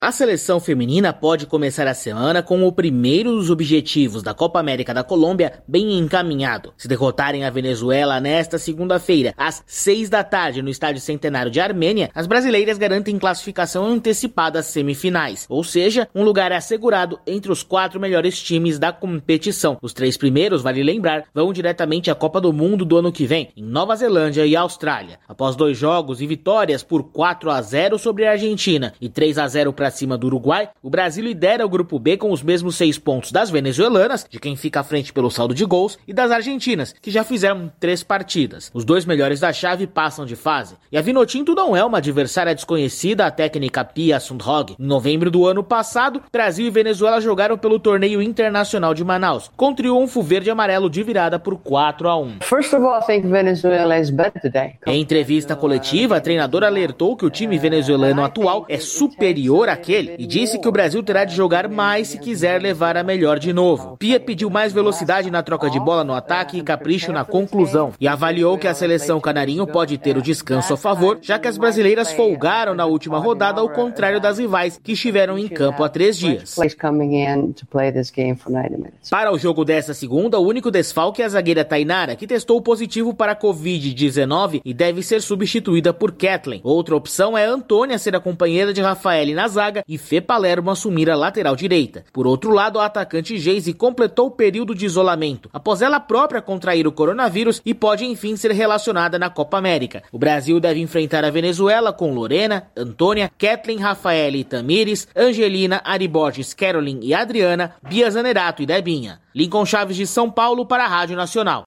A seleção feminina pode começar a semana com o primeiro dos objetivos da Copa América da Colômbia bem encaminhado. Se derrotarem a Venezuela nesta segunda-feira, às 6 da tarde, no Estádio Centenário de Armênia, as brasileiras garantem classificação antecipada às semifinais, ou seja, um lugar assegurado entre os 4 melhores times da competição. Os 3 primeiros, vale lembrar, vão diretamente à Copa do Mundo do ano que vem, em Nova Zelândia e Austrália. Após 2 jogos e vitórias por 4-0 sobre a Argentina e 3-0 para cima do Uruguai, o Brasil lidera o grupo B com os mesmos 6 pontos das venezuelanas, de quem fica à frente pelo saldo de gols, e das argentinas, que já fizeram 3 partidas. Os 2 melhores da chave passam de fase. E a Vinotinto não é uma adversária desconhecida à técnica Pia Sundhage. Em novembro do ano passado, Brasil e Venezuela jogaram pelo Torneio Internacional de Manaus, com triunfo verde e amarelo de virada por 4-1. First of all, I think Venezuela is better today. Em entrevista coletiva, a treinadora alertou que o time venezuelano atual é superior àquele e disse que o Brasil terá de jogar mais se quiser levar a melhor de novo. Pia pediu mais velocidade na troca de bola no ataque e capricho na conclusão, e avaliou que a seleção canarinho pode ter o descanso a favor, já que as brasileiras folgaram na última rodada, ao contrário das rivais que estiveram em campo há 3 dias. Para o jogo desta segunda, o único desfalque é a zagueira Tainara, que testou positivo para a Covid-19 e deve ser substituída por Kathleen. Outra opção é a Antônia ser a companheira de Rafael na zaga e Fê Palermo assumir a lateral direita. Por outro lado, a atacante Geise completou o período de isolamento, após ela própria contrair o coronavírus, e pode enfim ser relacionada na Copa América. O Brasil deve enfrentar a Venezuela com Lorena, Antônia, Kathleen, Rafael e Tamires, Angelina, Ari Borges, Caroline e Adriana, Bia Zanerato e Debinha. Lincoln Chaves de São Paulo para a Rádio Nacional.